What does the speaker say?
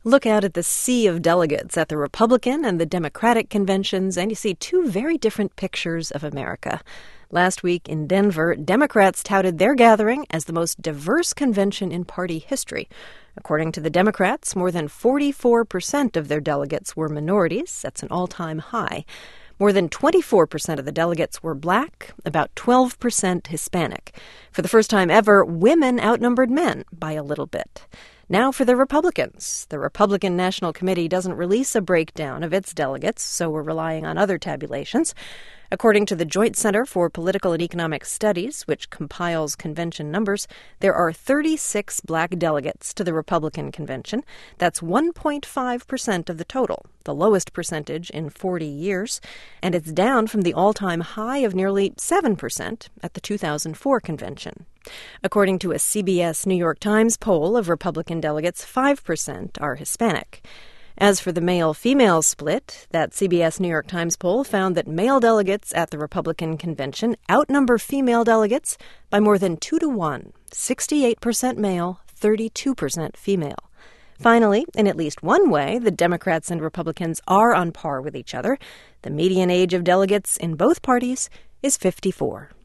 Look out at the sea of delegates at the Republican and the Democratic conventions, and you see two very different pictures of America. Last week in Denver, Democrats touted their gathering as the most diverse convention in party history. According to the Democrats, more than 44% of their delegates were minorities. That's an all-time high. More than 24% of the delegates were black, about 12% Hispanic. For the first time ever, women outnumbered men by a little bit. Now for the Republicans. The Republican National Committee doesn't release a breakdown of its delegates, so we're relying on other tabulations. According to the Joint Center for Political and Economic Studies, which compiles convention numbers, there are 36 black delegates to the Republican convention. That's 1.5% of the total, the lowest percentage in 40 years, and it's down from the all-time high of nearly 7% at the 2004 convention. According to a CBS New York Times poll of Republican delegates, 5% are Hispanic. As for the male-female split, that CBS New York Times poll found that male delegates at the Republican convention outnumber female delegates by more than 2-to-1, 68% male, 32% female. Finally, in at least one way, the Democrats and Republicans are on par with each other. The median age of delegates in both parties is 54.